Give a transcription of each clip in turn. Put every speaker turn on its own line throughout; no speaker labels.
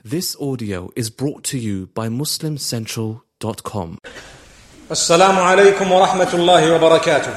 This audio is brought to you by MuslimCentral.com.
Assalamu alaikum wa rahmatullahi wa barakatuh.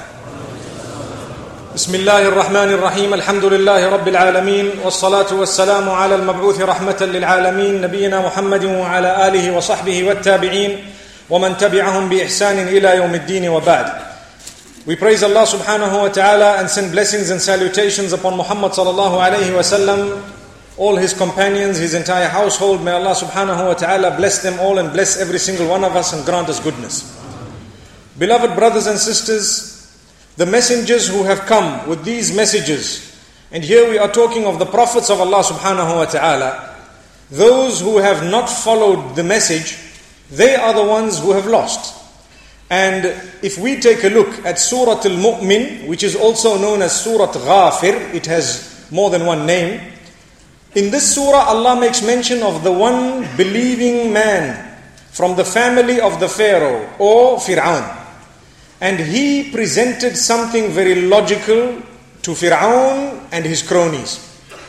Bismillahir Rahmanir Rahim. Alhamdulillahi Rabbil Alameen. Wassalatu wassalamu ala al-mab'uthi rahmatan lil alameen. Nabiyyina Muhammadin wa ala alihi wa sahbihi wa tabi'een. Wa man tabi'ahum bi ihsanin ila yawmiddin wa ba'd. We praise Allah subhanahu wa ta'ala and send blessings and salutations upon Muhammad sallallahu alayhi wa sallam, all his companions, his entire household. May Allah subhanahu wa ta'ala bless them all and bless every single one of us and grant us goodness. Beloved brothers and sisters, the messengers who have come with these messages, and here we are talking of the prophets of Allah subhanahu wa ta'ala, those who have not followed the message, they are the ones who have lost. And if we take a look at Surah Al-Mu'min, which is also known as Surah Ghafir, it has more than one name. In this surah, Allah makes mention of the one believing man from the family of the Pharaoh or Fir'aun. And he presented something very logical to Fir'aun and his cronies.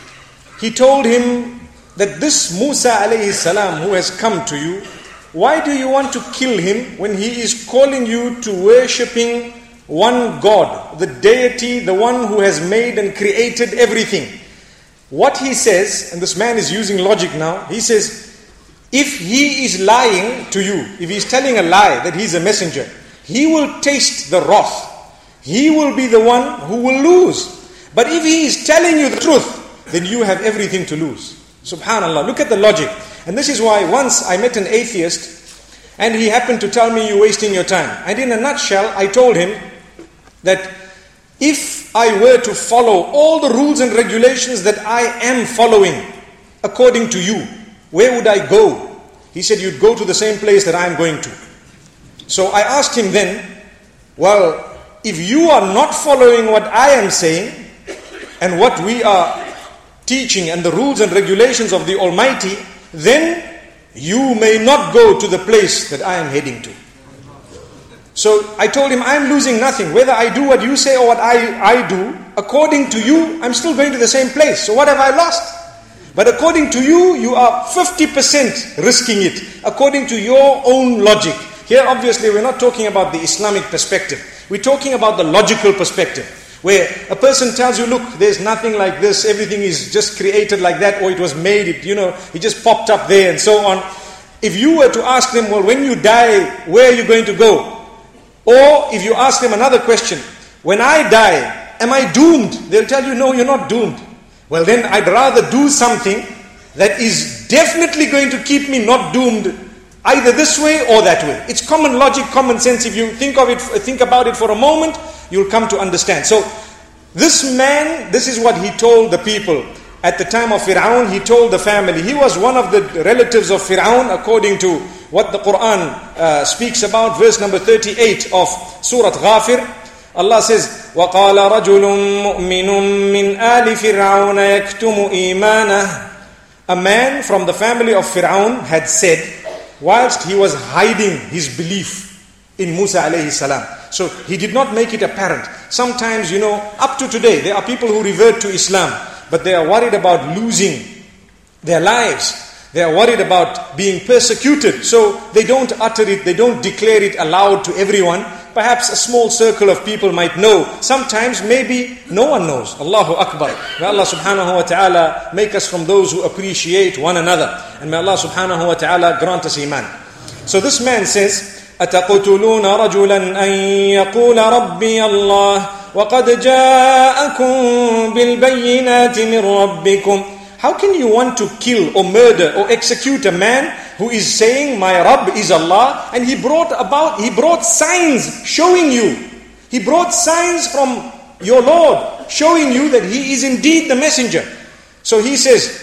He told him that this Musa alayhi salam who has come to you, why do you want to kill him when he is calling you to worshipping one God, the deity, the one who has made and created everything? What he says, and this man is using logic now, he says, if he is lying to you, if he's telling a lie that he's a messenger, he will taste the wrath. He will be the one who will lose. But if he is telling you the truth, then you have everything to lose. Subhanallah, look at the logic. And this is why once I met an atheist, and he happened to tell me, you're wasting your time. And in a nutshell, I told him that if I were to follow all the rules and regulations that I am following according to you, where would I go? He said, you'd go to the same place that I'm going to. So I asked him then, well, if you are not following what I am saying and what we are teaching and the rules and regulations of the Almighty, then you may not go to the place that I am heading to. So I told him, I'm losing nothing. Whether I do what you say or what I do, according to you, I'm still going to the same place. So what have I lost? But according to you, you are 50% risking it, according to your own logic. Here obviously we're not talking about the Islamic perspective. We're talking about the logical perspective, where a person tells you, look, there's nothing like this, everything is just created like that, or it was made, it just popped up there and so on. If you were to ask them, well, when you die, where are you going to go? Or if you ask them another question, when I die, am I doomed? They'll tell you, no, you're not doomed. Well, then I'd rather do something that is definitely going to keep me not doomed, either this way or that way. It's common logic, common sense. If you think about it for a moment, you'll come to understand. So this man, this is what he told the people. At the time of Fir'aun, he told the family. He was one of the relatives of Fir'aun, according to what the Quran speaks about, verse number 38 of Surah Ghafir. Allah says, وَقَالَ رَجُلٌ مُؤْمِنٌ مِّنْ آلِ فِرْعَوْنَ يَكْتُمُ إِيمَانَهُ. A man from the family of Fir'aun had said, whilst he was hiding his belief in Musa alayhi salam. So he did not make it apparent. Sometimes, up to today, there are people who revert to Islam, but they are worried about losing their lives. They are worried about being persecuted. So they don't utter it, they don't declare it aloud to everyone. Perhaps a small circle of people might know. Sometimes maybe no one knows. Allahu Akbar. May Allah subhanahu wa ta'ala make us from those who appreciate one another. And may Allah subhanahu wa ta'ala grant us iman. So this man says, أَتَقْتُلُونَ رَجُلًا أَن يَقُولَ رَبِّيَ اللَّهُ وَقَدْ جَاءَكُمْ بِالْبَيِّنَاتِ مِنْ رَبِّكُمْ. How can you want to kill or murder or execute a man who is saying, my Rabb is Allah, and he brought signs showing you. He brought signs from your Lord showing you that he is indeed the messenger. So he says,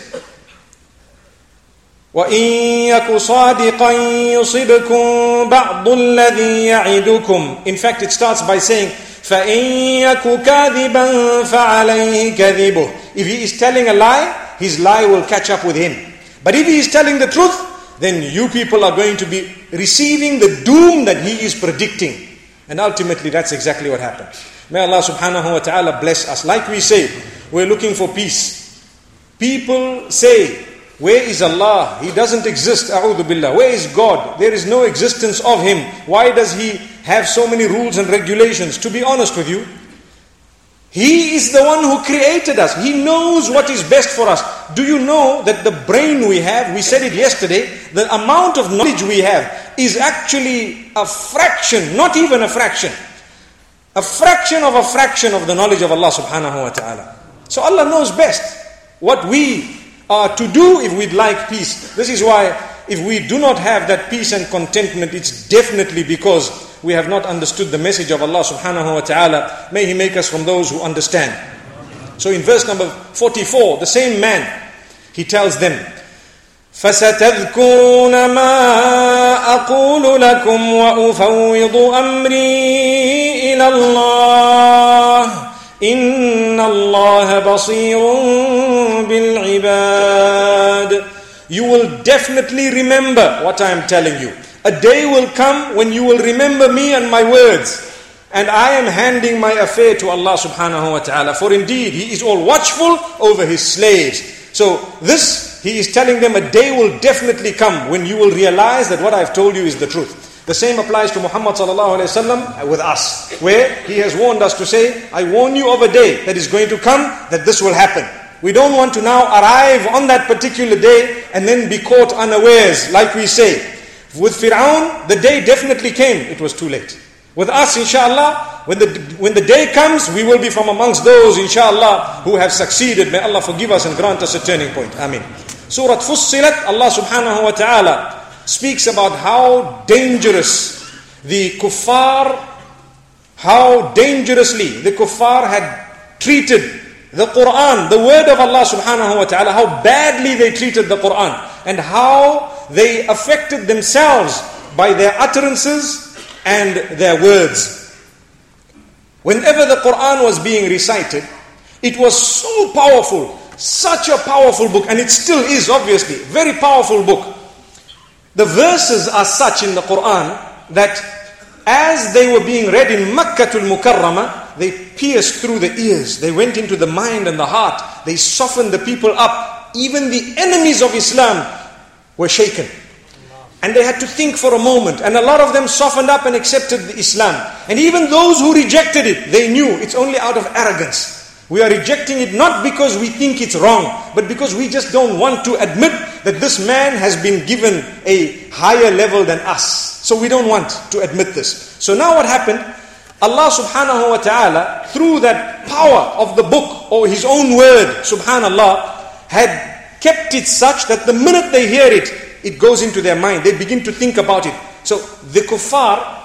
وَإِن يَكُ صَادِقًا يُصِبْكُم بَعْضُ الَّذِي يَعِدُكُمْ. In fact, it starts by saying, فَإِن يَكُ كَاذِبًا فَعَلَيْهِ كَذِبُهُ. If he is telling a lie, his lie will catch up with him. But if he is telling the truth, then you people are going to be receiving the doom that he is predicting. And ultimately that's exactly what happened. May Allah subhanahu wa ta'ala bless us. Like we say, we're looking for peace. People say Where is Allah? He doesn't exist, a'udhu billah. Where is God? There is no existence of Him. Why does He have so many rules and regulations? To be honest with you, He is the one who created us. He knows what is best for us. Do you know that the brain we have, we said it yesterday, the amount of knowledge we have is actually a fraction, not even a fraction. A fraction of the knowledge of Allah subhanahu wa ta'ala. So Allah knows best what we are to do if we'd like peace. This is why if we do not have that peace and contentment, it's definitely because we have not understood the message of Allah subhanahu wa ta'ala. May He make us from those who understand. So in verse number 44, the same man, he tells them, فَسَتَذْكُرُونَ مَا أَقُولُ لَكُمْ وَأُفَوِّضُ أَمْرِي إِلَى اللَّهِ إِنَّ اللَّهَ بَصِيرٌ بِالْعِبَادِ. You will definitely remember what I am telling you. A day will come when you will remember me and my words. And I am handing my affair to Allah subhanahu wa ta'ala. For indeed, He is all watchful over His slaves. So this, He is telling them, a day will definitely come when you will realize that what I have told you is the truth. The same applies to Muhammad sallallahu alayhi wasallam with us, where he has warned us to say, I warn you of a day that is going to come, that this will happen. We don't want to now arrive on that particular day and then be caught unawares, like we say. With Fir'aun, the day definitely came. It was too late. With us, inshallah, when the day comes, we will be from amongst those, inshallah, who have succeeded. May Allah forgive us and grant us a turning point. Ameen. Surah Fussilat, Allah subhanahu wa ta'ala speaks about how dangerous the kuffar, how dangerously the kuffar had treated the Quran, the word of Allah subhanahu wa ta'ala, how badly they treated the Quran, and how they affected themselves by their utterances and their words. Whenever the Quran was being recited, it was so powerful, such a powerful book, and it still is, obviously, very powerful book. The verses are such in the Quran that as they were being read in Makkatul Mukarramah, they pierced through the ears, they went into the mind and the heart, they softened the people up. Even the enemies of Islam were shaken. And they had to think for a moment. And a lot of them softened up and accepted Islam. And even those who rejected it, they knew it's only out of arrogance. We are rejecting it not because we think it's wrong, but because we just don't want to admit that this man has been given a higher level than us. So we don't want to admit this. So now what happened? Allah subhanahu wa ta'ala, through that power of the book or His own word, subhanallah, had kept it such that the minute they hear it, it goes into their mind. They begin to think about it. So the kuffar,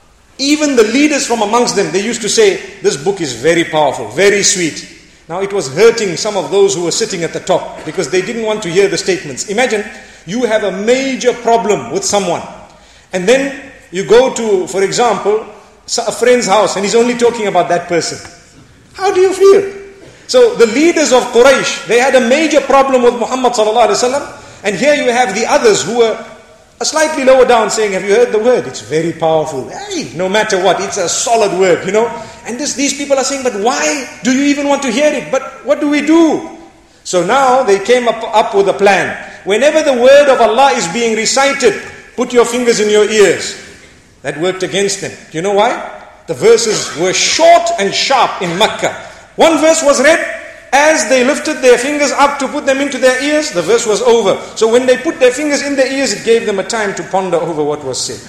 even the leaders from amongst them, they used to say, this book is very powerful, very sweet. Now it was hurting some of those who were sitting at the top because they didn't want to hear the statements. Imagine you have a major problem with someone, and then you go to, for example, a friend's house and he's only talking about that person. How do you feel? So the leaders of Quraysh, they had a major problem with Muhammad sallallahu alaihi wasallam, and here you have the others who were slightly lower down saying, have you heard the word? It's very powerful. Hey, no matter what, it's a solid word, you know. And these people are saying, but why do you even want to hear it? But what do we do? So now they came up with a plan. Whenever the word of Allah is being recited, put your fingers in your ears. That worked against them. Do you know why? The verses were short and sharp in Makkah. One verse was read, as they lifted their fingers up to put them into their ears, the verse was over. So when they put their fingers in their ears, it gave them a time to ponder over what was said.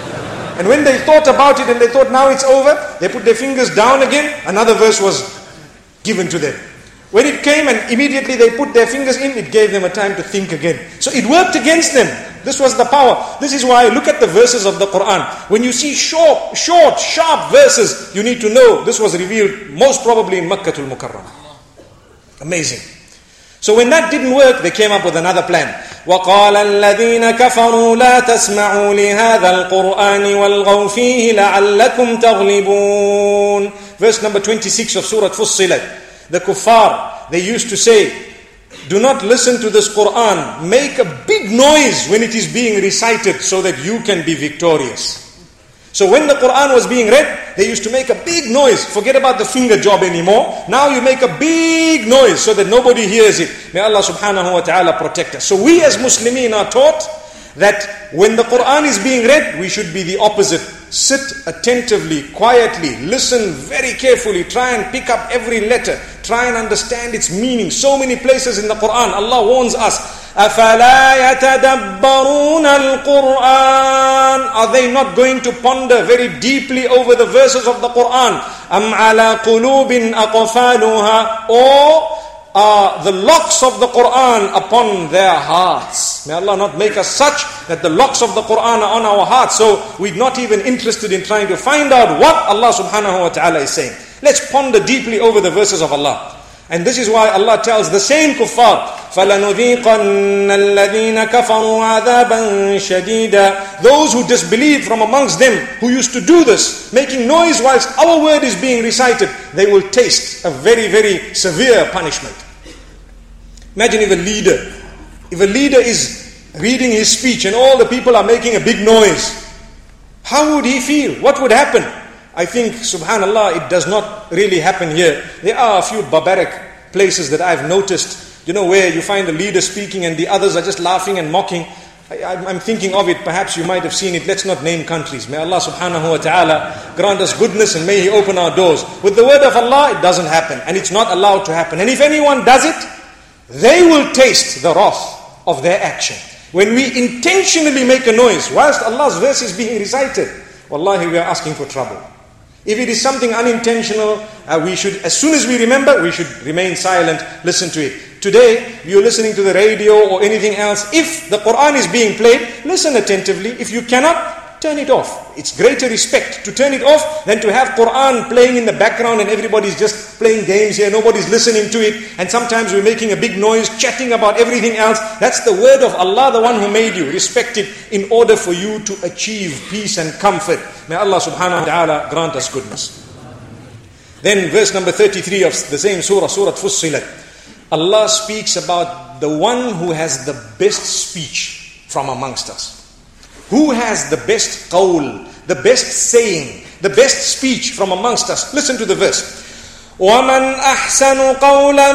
And when they thought about it and they thought now it's over, they put their fingers down again, another verse was given to them. When it came and immediately they put their fingers in, it gave them a time to think again. So it worked against them. This was the power. This is why, look at the verses of the Quran. When you see short, sharp verses, you need to know this was revealed most probably in Makkatul Mukarramah. Amazing. So when that didn't work, they came up with another plan. وَقَالَ الَّذِينَ كَفَرُوا لَا تَسْمَعُوا لِهَذَا الْقُرْآنِ وَالْغَوْا فِيهِ لَعَلَّكُمْ تَغْلِبُونَ. Verse number 26 of Surah Fussilat. The kuffar, they used to say, do not listen to this Quran. Make a big noise when it is being recited so that you can be victorious. So when the Quran was being read, they used to make a big noise. Forget about the finger job anymore. Now you make a big noise so that nobody hears it. May Allah subhanahu wa ta'ala protect us. So we as Muslimin are taught that when the Quran is being read, we should be the opposite. Sit attentively, quietly, listen very carefully, try and pick up every letter, try and understand its meaning. So many places in the Quran, Allah warns us, أَفَلَا يَتَدَبَّرُونَ الْقُرْآنَ. Are they not going to ponder very deeply over the verses of the Quran? أَمْ عَلَى قُلُوبٍ أَقْفَالُهَا. Or are the locks of the Quran upon their hearts? May Allah not make us such that the locks of the Quran are on our hearts, so we're not even interested in trying to find out what Allah subhanahu wa ta'ala is saying. Let's ponder deeply over the verses of Allah. And this is why Allah tells the same kuffar, فَلَنُذِيقَنَّ الَّذِينَ كَفَرُوا عَذَابًا شَدِيدًا. Those who disbelieved from amongst them, who used to do this, making noise whilst our word is being recited, they will taste a very, very severe punishment. Imagine if a leader is reading his speech and all the people are making a big noise. How would he feel? What would happen? I think, subhanallah, it does not really happen here. There are a few barbaric places that I've noticed, where you find the leader speaking and the others are just laughing and mocking. I'm thinking of it, perhaps you might have seen it. Let's not name countries. May Allah subhanahu wa ta'ala grant us goodness and may He open our doors. With the word of Allah, it doesn't happen and it's not allowed to happen. And if anyone does it, they will taste the wrath of their action. When we intentionally make a noise whilst Allah's verse is being recited, wallahi, we are asking for trouble. If it is something unintentional, we should, as soon as we remember, we should remain silent, listen to it. Today, you're listening to the radio or anything else. If the Quran is being played, listen attentively. If you cannot, turn it off. It's greater respect to turn it off than to have Quran playing in the background and everybody's just playing games here, nobody's listening to it, and sometimes we're making a big noise, chatting about everything else. That's the word of Allah, the one who made you. Respect it in order for you to achieve peace and comfort. May Allah subhanahu wa ta'ala grant us goodness. Then verse number 33 of the same surah, Surah Fussilat. Allah speaks about the one who has the best speech from amongst us. Who has the best qawl, the best saying, the best speech from amongst us? Listen to the verse. وَمَنْ أَحْسَنُ قَوْلًا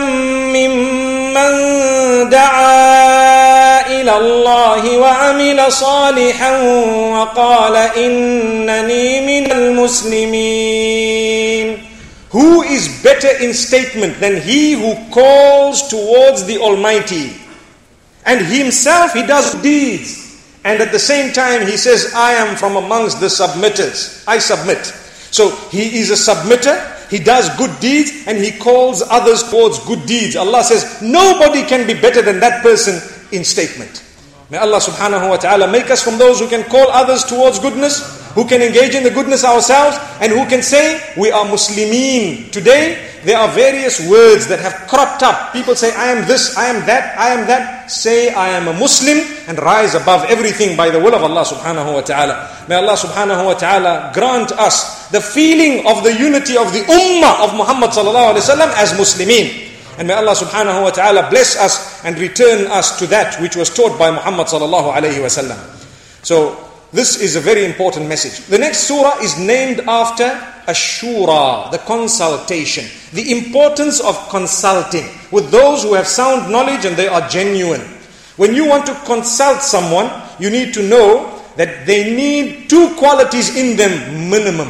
مِّمَّنْ دَعَا إِلَى اللَّهِ وَعَمِلَ صَالِحًا وَقَالَ إِنَّنِي مِنَ الْمُسْلِمِينَ. Who is better in statement than he who calls towards the Almighty, and himself he does deeds, and at the same time he says, I am from amongst the submitters. I submit. So he is a submitter, he does good deeds, and he calls others towards good deeds. Allah says, nobody can be better than that person in statement. May Allah subhanahu wa ta'ala make us from those who can call others towards goodness, who can engage in the goodness ourselves, and who can say, we are Muslimin. Today, there are various words that have cropped up. People say, I am this, I am that, I am that. Say, I am a Muslim, and rise above everything by the will of Allah subhanahu wa ta'ala. May Allah subhanahu wa ta'ala grant us the feeling of the unity of the ummah of Muhammad sallallahu alayhi wa sallam as Muslimin. And may Allah subhanahu wa ta'ala bless us and return us to that which was taught by Muhammad sallallahu alayhi wa sallam. So, this is a very important message. The next surah is named after Ash-Shura, the consultation. The importance of consulting with those who have sound knowledge and they are genuine. When you want to consult someone, you need to know that they need two qualities in them minimum.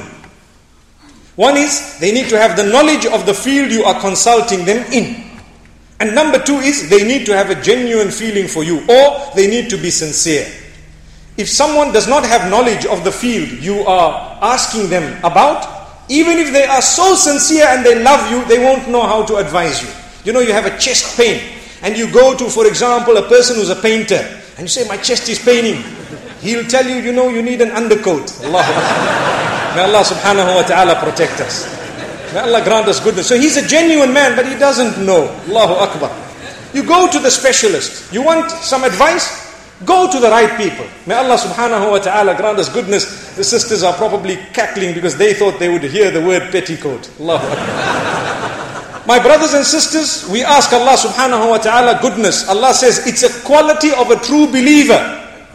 One is, they need to have the knowledge of the field you are consulting them in. And number two is, they need to have a genuine feeling for you, or they need to be sincere. If someone does not have knowledge of the field you are asking them about, even if they are so sincere and they love you, they won't know how to advise you. You have a chest pain, and you go to, for example, a person who's a painter, and you say, my chest is paining. He'll tell you, you need an undercoat. Allahu Akbar. May Allah subhanahu wa ta'ala protect us. May Allah grant us goodness. So he's a genuine man, but he doesn't know. Allahu Akbar. You go to the specialist. You want some advice? Go to the right people. May Allah subhanahu wa ta'ala grant us goodness. The sisters are probably cackling because they thought they would hear the word petticoat. Allahu Akbar. My brothers and sisters, we ask Allah subhanahu wa ta'ala goodness. Allah says it's a quality of a true believer.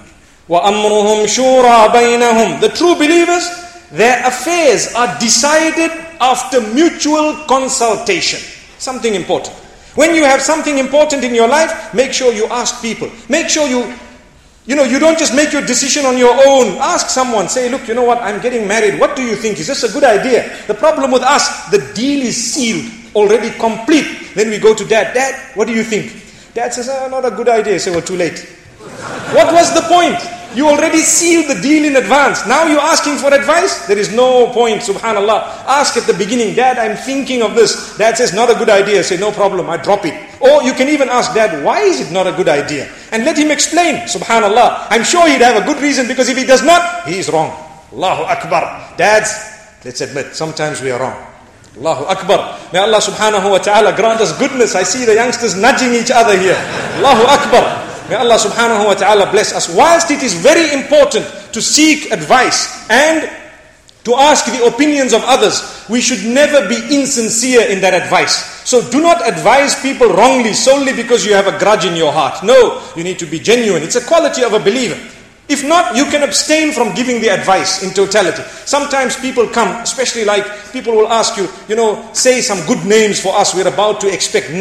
وَأَمْرُهُمْ شُورَى بَيْنَهُمْ. The true believers, their affairs are decided after mutual consultation. Something important. When you have something important in your life, make sure you ask people. Make sure you don't just make your decision on your own. Ask someone, say, look, you know what, I'm getting married. What do you think? Is this a good idea? The problem with us, the deal is sealed, already complete. Then we go to Dad. Dad, what do you think? Dad says, not a good idea. I say, well, too late. What was the point? You already sealed the deal in advance. Now you're asking for advice? There is no point, subhanallah. Ask at the beginning, Dad, I'm thinking of this. Dad says, not a good idea. Say, no problem, I drop it. Or you can even ask Dad, why is it not a good idea? And let him explain, subhanallah. I'm sure he'd have a good reason, because if he does not, he is wrong. Allahu Akbar. Dads, let's admit, sometimes we are wrong. Allahu Akbar. May Allah subhanahu wa ta'ala grant us goodness. I see the youngsters nudging each other here. Allahu Akbar. May Allah subhanahu wa ta'ala bless us. Whilst it is very important to seek advice and to ask the opinions of others, we should never be insincere in that advice. So do not advise people wrongly solely because you have a grudge in your heart. No, you need to be genuine. It's a quality of a believer. If not, you can abstain from giving the advice in totality. Sometimes people come, especially like people will ask you, say some good names for us. We're about to expect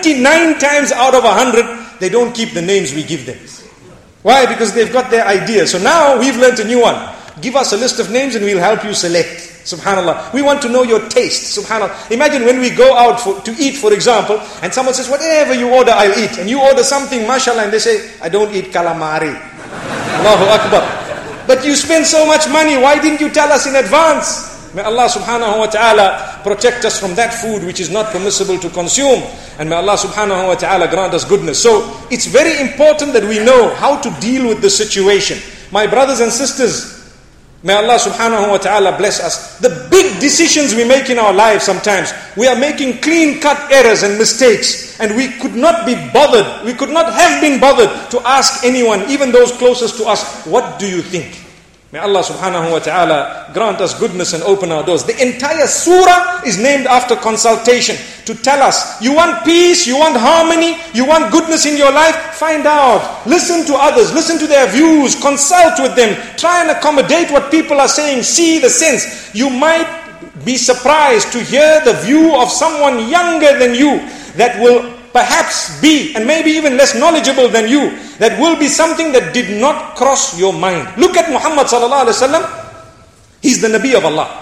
99 times out of 100, they don't keep the names we give them. Why? Because they've got their idea. So now we've learned a new one. Give us a list of names and we'll help you select. Subhanallah. We want to know your taste. Subhanallah. Imagine when we go out to eat, for example, and someone says, whatever you order, I'll eat. And you order something, mashallah, and they say, I don't eat calamari. Allahu Akbar. But you spend so much money, why didn't you tell us in advance? May Allah subhanahu wa ta'ala protect us from that food which is not permissible to consume. And may Allah subhanahu wa ta'ala grant us goodness. So it's very important that we know how to deal with the situation. My brothers and sisters, may Allah subhanahu wa ta'ala bless us. The big decisions we make in our lives sometimes, we are making clean-cut errors and mistakes. And we could not be bothered, we could not have been bothered to ask anyone, even those closest to us, what do you think? May Allah subhanahu wa ta'ala grant us goodness and open our doors. The entire surah is named after consultation, to tell us, you want peace, you want harmony, you want goodness in your life, find out. Listen to others, listen to their views, consult with them, try and accommodate what people are saying, see the sense. You might be surprised to hear the view of someone younger than you that will perhaps be, and maybe even less knowledgeable than you, that will be something that did not cross your mind. Look at Muhammad sallallahu alaihi wasallam. He's the Nabi of Allah.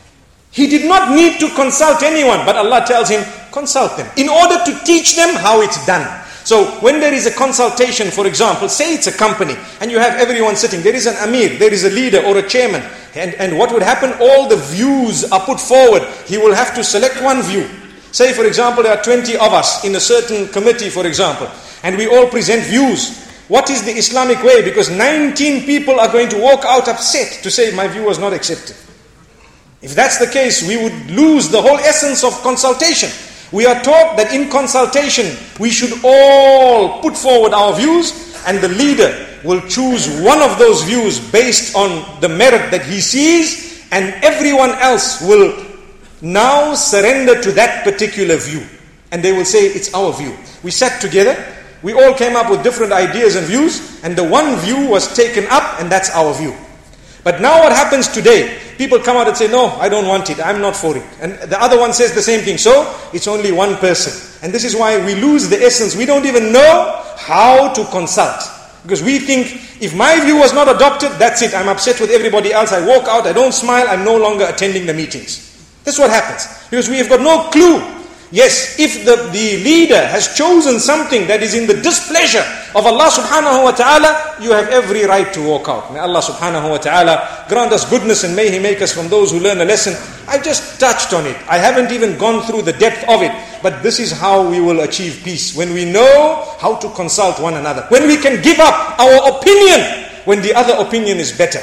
He did not need to consult anyone, but Allah tells him, consult them, in order to teach them how it's done. So when there is a consultation, for example, say it's a company, and you have everyone sitting, there is an Amir, there is a leader or a chairman, and what would happen? All the views are put forward. He will have to select one view. Say, for example, there are 20 of us in a certain committee, for example, and we all present views. What is the Islamic way? Because 19 people are going to walk out upset to say, my view was not accepted. If that's the case, we would lose the whole essence of consultation. We are taught that in consultation, we should all put forward our views, and the leader will choose one of those views based on the merit that he sees, and everyone else will now surrender to that particular view. And they will say, it's our view. We sat together, we all came up with different ideas and views, and the one view was taken up, and that's our view. But now what happens today? People come out and say, no, I don't want it, I'm not for it. And the other one says the same thing. So, it's only one person. And this is why we lose the essence. We don't even know how to consult. Because we think, if my view was not adopted, that's it. I'm upset with everybody else. I walk out, I don't smile, I'm no longer attending the meetings. That's what happens. Because we have got no clue. Yes, if the leader has chosen something that is in the displeasure of Allah subhanahu wa ta'ala, you have every right to walk out. May Allah subhanahu wa ta'ala grant us goodness, and may He make us from those who learn a lesson. I just touched on it. I haven't even gone through the depth of it. But this is how we will achieve peace. When we know how to consult one another. When we can give up our opinion when the other opinion is better.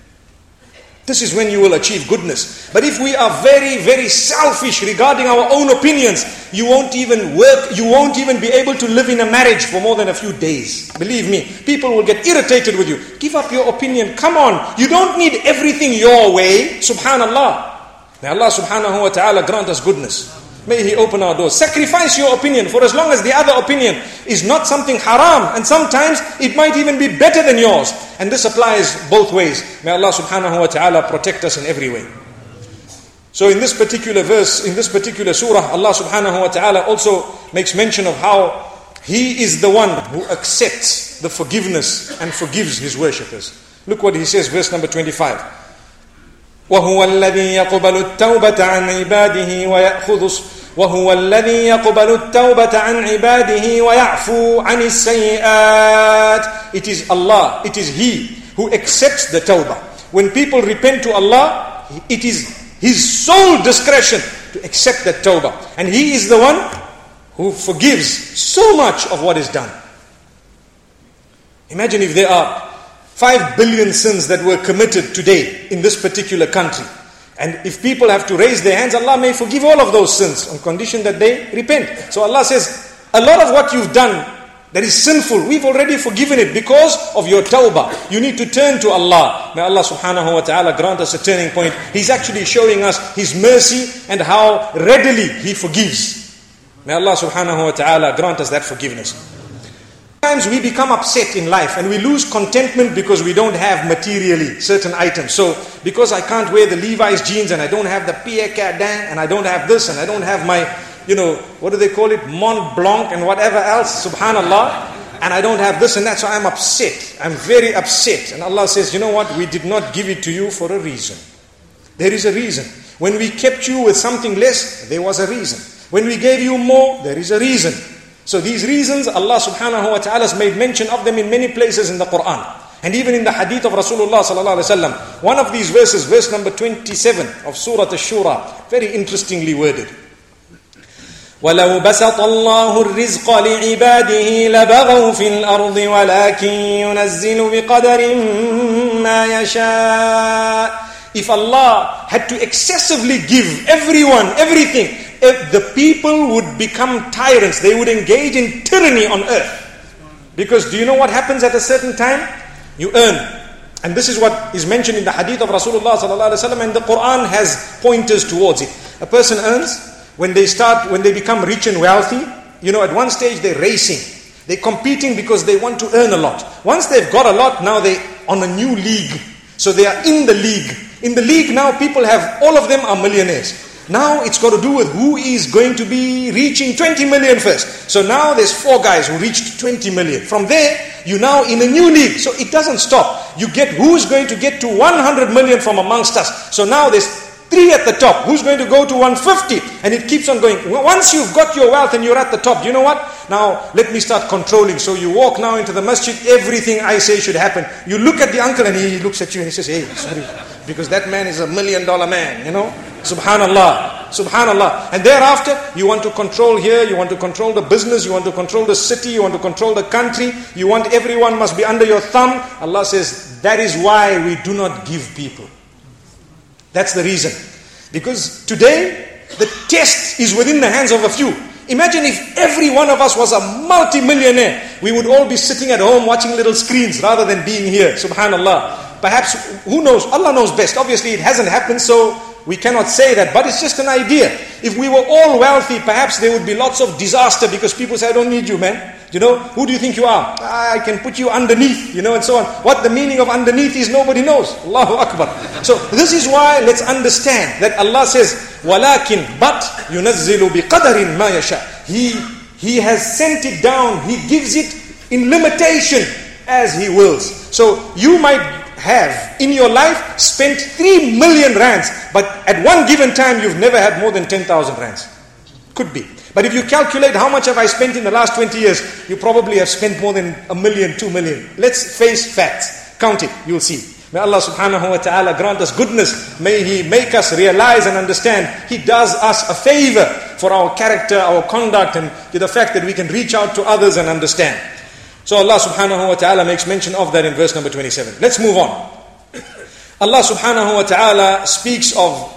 This is when you will achieve goodness. But if we are very, very selfish regarding our own opinions, you won't even work, you won't even be able to live in a marriage for more than a few days. Believe me, people will get irritated with you. Give up your opinion, come on. You don't need everything your way, subhanallah. May Allah subhanahu wa ta'ala grant us goodness. May He open our doors. Sacrifice your opinion for as long as the other opinion is not something haram. And sometimes it might even be better than yours. And this applies both ways. May Allah subhanahu wa ta'ala protect us in every way. So in this particular verse, in this particular surah, Allah subhanahu wa ta'ala also makes mention of how He is the one who accepts the forgiveness and forgives His worshippers. Look what He says, verse number 25. وهو الذي يقبل التوبة عن عباده وهو الذي يقبل التوبة عن عباده ويعفو عن السيئات. It is Allah, it is He who accepts the tawbah. When people repent to Allah, it is His sole discretion to accept that tawbah. And He is the one who forgives so much of what is done. Imagine if there are 5 billion sins that were committed today in this particular country. And if people have to raise their hands, Allah may forgive all of those sins on condition that they repent. So Allah says, a lot of what you've done that is sinful, we've already forgiven it because of your tawbah. You need to turn to Allah. May Allah subhanahu wa ta'ala grant us a turning point. He's actually showing us His mercy and how readily He forgives. May Allah subhanahu wa ta'ala grant us that forgiveness. Sometimes we become upset in life and we lose contentment because we don't have materially certain items. So, because I can't wear the Levi's jeans and I don't have the Pierre Cardin and I don't have this and I don't have my, what do they call it? Mont Blanc and whatever else, subhanallah. And I don't have this and that, so I'm upset. I'm very upset. And Allah says, you know what? We did not give it to you for a reason. There is a reason. When we kept you with something less, there was a reason. When we gave you more, there is a reason. So these reasons, Allah subhanahu wa ta'ala has made mention of them in many places in the Quran. And even in the hadith of Rasulullah sallallahu alaihi wasallam. One of these verses, verse number 27 of Surah Ash-Shura, very interestingly worded. وَلَوْ بَسَطَ اللَّهُ الرِّزْقَ لِعِبَادِهِ لَبَغَوْا فِي الْأَرْضِ وَلَكِنْ يُنَزِّلُ بِقَدَرٍ مَا يَشَاءُ. If Allah had to excessively give everyone everything, the people would become tyrants. They would engage in tyranny on earth. Because do you know what happens at a certain time? You earn. And this is what is mentioned in the hadith of Rasulullah sallallahu alaihi wasallam, and the Quran has pointers towards it. A person earns when they become rich and wealthy. At one stage they're racing. They're competing because they want to earn a lot. Once they've got a lot, now they're on a new league. So they are in the league. In the league now, people have, all of them are millionaires. Now it's got to do with who is going to be reaching 20 million first. So now there's 4 guys who reached 20 million. From there, you're now in a new league. So it doesn't stop. You get who's going to get to 100 million from amongst us. So now there's 3 at the top. Who's going to go to 150? And it keeps on going. Once you've got your wealth and you're at the top, you know what? Now let me start controlling. So you walk now into the masjid, everything I say should happen. You look at the uncle and he looks at you and he says, hey, sorry. Because that man is $1 million man, Subhanallah. Subhanallah. And thereafter, you want to control here, you want to control the business, you want to control the city, you want to control the country, you want everyone must be under your thumb. Allah says, that is why we do not give people. That's the reason. Because today, the test is within the hands of a few. Imagine if every one of us was a multi-millionaire. We would all be sitting at home watching little screens rather than being here. Subhanallah. Perhaps, who knows? Allah knows best. Obviously it hasn't happened, so we cannot say that. But it's just an idea. If we were all wealthy, perhaps there would be lots of disaster because people say, I don't need you, man. Who do you think you are? I can put you underneath, and so on. What the meaning of underneath is, nobody knows. Allahu Akbar. So this is why let's understand that Allah says, وَلَكِنْ but يُنَزِّلُ بِقَدَرٍ مَا يَشَاءُ. He has sent it down. He gives it in limitation as He wills. So you might have in your life spent 3 million rands, but at one given time you've never had more than 10,000 rands. Could be. But if you calculate how much have I spent in the last 20 years, you probably have spent more than 1 million, 2 million. Let's face facts. Count it, you'll see. May Allah subhanahu wa ta'ala grant us goodness. May He make us realize and understand He does us a favor for our character, our conduct, and the fact that we can reach out to others and understand. So Allah subhanahu wa ta'ala makes mention of that in verse number 27. Let's move on. Allah subhanahu wa ta'ala speaks of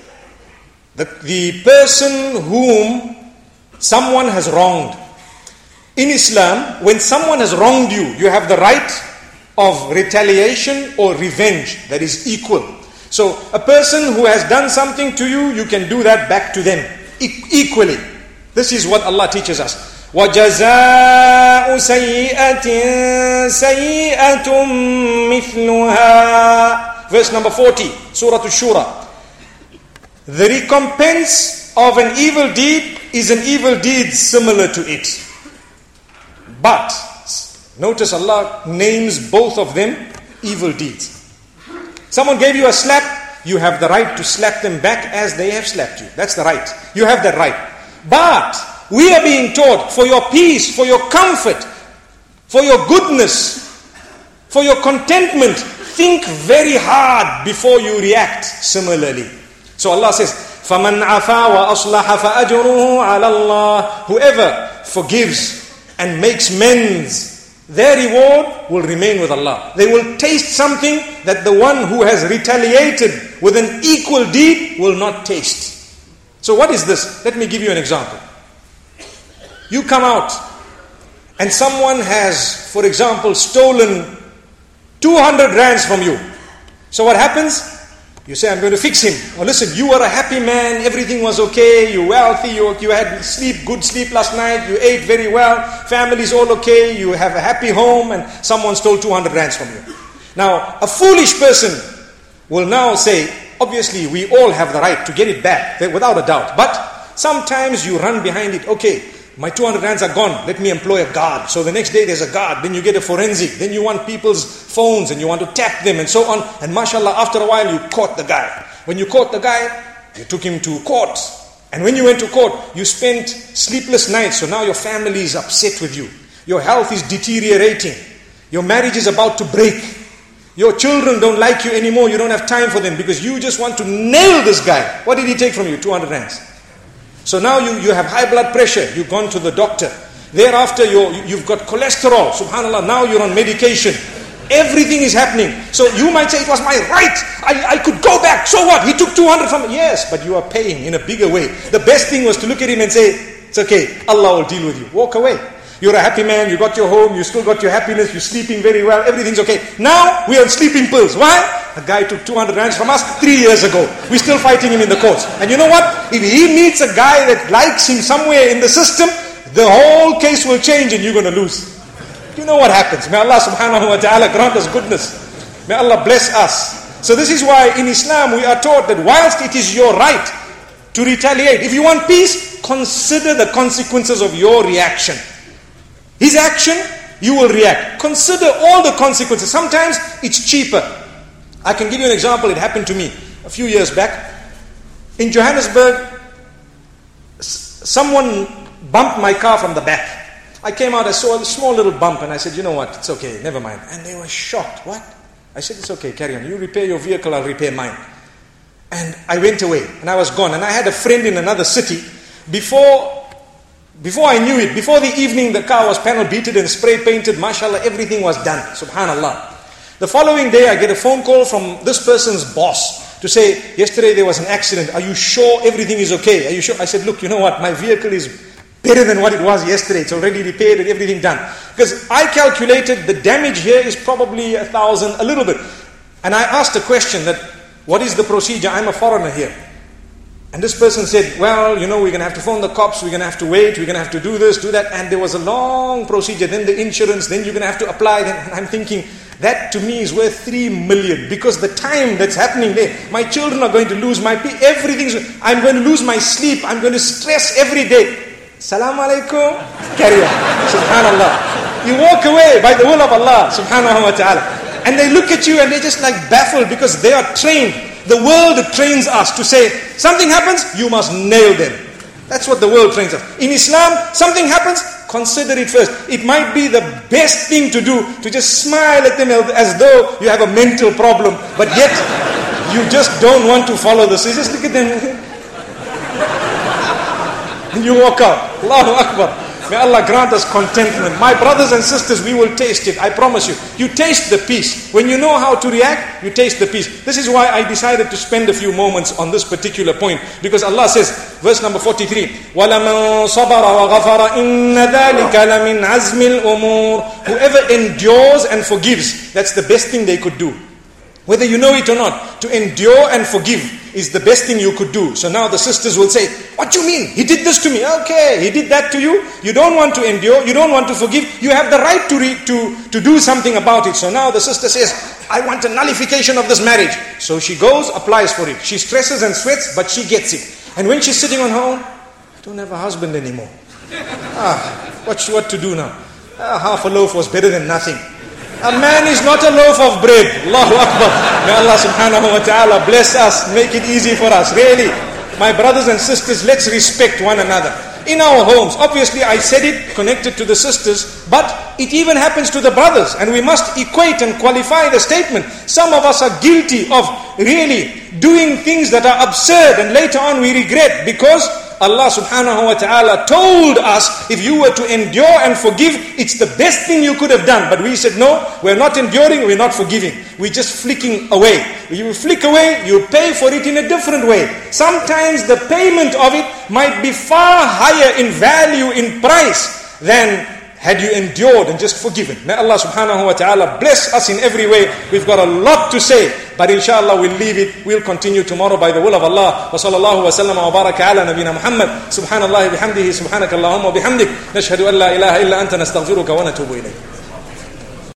the person whom someone has wronged. In Islam, when someone has wronged you, you have the right of retaliation or revenge that is equal. So a person who has done something to you, you can do that back to them. equally. This is what Allah teaches us. وَجَزَاءُ سَيِّئَةٍ سَيِّئَةٌ مِثْلُهَا. Verse number 40, Surah Ash-Shura. The recompense of an evil deed is an evil deed similar to it. But, notice Allah names both of them evil deeds. Someone gave you a slap, you have the right to slap them back as they have slapped you. That's the right. You have that right. But, we are being taught for your peace, for your comfort, for your goodness, for your contentment, think very hard before you react similarly. So Allah says, فَمَنْ عَفَى وَأَصْلَحَ فَأَجْرُهُ عَلَى اللَّهِ. Whoever forgives and makes amends, their reward will remain with Allah. They will taste something that the one who has retaliated with an equal deed will not taste. So what is this? Let me give you an example. You come out and someone has, for example, stolen 200 rands from you. So what happens? You say, I'm going to fix him. Or listen, you were a happy man, everything was okay, you're wealthy, you had good sleep last night, you ate very well, family's all okay, you have a happy home, and someone stole 200 rands from you. Now, a foolish person will now say, obviously we all have the right to get it back, without a doubt. But sometimes you run behind it, okay, my 200 rands are gone, let me employ a guard. So the next day there's a guard, then you get a forensic, then you want people's phones and you want to tap them and so on. And mashallah, after a while you caught the guy. When you caught the guy, you took him to court. And when you went to court, you spent sleepless nights. So now your family is upset with you. Your health is deteriorating. Your marriage is about to break. Your children don't like you anymore. You don't have time for them because you just want to nail this guy. What did he take from you? 200 rands. So now you have high blood pressure. You've gone to the doctor. Thereafter you've got cholesterol. Subhanallah, now you're on medication. Everything is happening. So you might say, it was my right. I could go back. So what? He took 200 from me. Yes, but you are paying in a bigger way. The best thing was to look at him and say, it's okay. Allah will deal with you. Walk away. You're a happy man. You got your home. You still got your happiness. You're sleeping very well. Everything's okay. Now we are on sleeping pills. Why? A guy took 200 rands from us 3 years ago. We're still fighting him in the courts. And you know what? If he meets a guy that likes him somewhere in the system, the whole case will change and you're going to lose. You know what happens. May Allah subhanahu wa ta'ala grant us goodness. May Allah bless us. So this is why in Islam we are taught that whilst it is your right to retaliate, if you want peace, consider the consequences of your reaction. His action, you will react. Consider all the consequences. Sometimes it's cheaper. I can give you an example. It happened to me a few years back. In Johannesburg, someone bumped my car from the back. I came out, I saw a small little bump and I said, you know what, it's okay, never mind. And they were shocked. What? I said, it's okay, carry on. You repair your vehicle, I'll repair mine. And I went away and I was gone. And I had a friend in another city. Before I knew it, before the evening, the car was panel beaten and spray painted. MashaAllah, everything was done. Subhanallah. The following day, I get a phone call from this person's boss to say, yesterday there was an accident. Are you sure everything is okay? Are you sure? I said, look, you know what? My vehicle is better than what it was yesterday. It's already repaired and everything done. Because I calculated the damage here is probably 1,000, a little bit. And I asked a question that, what is the procedure? I'm a foreigner here. And this person said, well, you know, we're going to have to phone the cops, we're going to have to wait, we're going to have to do this, do that. And there was a long procedure. Then the insurance, then you're going to have to apply. Then I'm thinking, that to me is worth 3 million. Because the time that's happening there, my children are going to lose everything. I'm going to lose my sleep. I'm going to stress every day. Salaam alaikum. Carry on. Subhanallah. You walk away by the will of Allah. Subhanahu wa ta'ala. And they look at you and they're just like baffled because they are trained. The world trains us to say, something happens, you must nail them. That's what the world trains us. In Islam, something happens, consider it first. It might be the best thing to do, to just smile at them as though you have a mental problem, but yet you just don't want to follow this. So you just look at them and you walk out. Allahu Akbar. May Allah grant us contentment. My brothers and sisters, we will taste it. I promise you. You taste the peace. When you know how to react, you taste the peace. This is why I decided to spend a few moments on this particular point. Because Allah says, verse number 43, وَلَمَنْ صَبَرَ وَغَفَرَ إِنَّ ذَلِكَ لَمِنْ عَزْمِ الْأُمُورِ. Whoever endures and forgives, that's the best thing they could do. Whether you know it or not, to endure and forgive is the best thing you could do. So now the sisters will say, what do you mean? He did this to me. Okay, he did that to you. You don't want to endure, you don't want to forgive. You have the right to do something about it. So now the sister says, I want a nullification of this marriage. So she goes, applies for it. She stresses and sweats, but she gets it. And when she's sitting on her own, I don't have a husband anymore. What to do now? Half a loaf was better than nothing. A man is not a loaf of bread. Allahu Akbar. May Allah subhanahu wa ta'ala bless us, make it easy for us. Really, my brothers and sisters, let's respect one another. In our homes, obviously I said it connected to the sisters, but it even happens to the brothers. And we must equate and qualify the statement. Some of us are guilty of really doing things that are absurd, and later on we regret, because Allah subhanahu wa ta'ala told us, if you were to endure and forgive, it's the best thing you could have done. But we said, no, we're not enduring, we're not forgiving. We're just flicking away. You flick away, you pay for it in a different way. Sometimes the payment of it might be far higher in value, in price, than had you endured and just forgiven. May Allah subhanahu wa ta'ala bless us in every way. We've got a lot to say, but inshallah we'll leave it. We'll continue tomorrow by the will of Allah. Wa sallallahu wa sallam wa baraka ala nabina Muhammad. Subhanallah bihamdihi, subhanakallahumma bihamdik. Nashhadu an la ilaha illa anta nastaghfiruka wa natubu ilayk.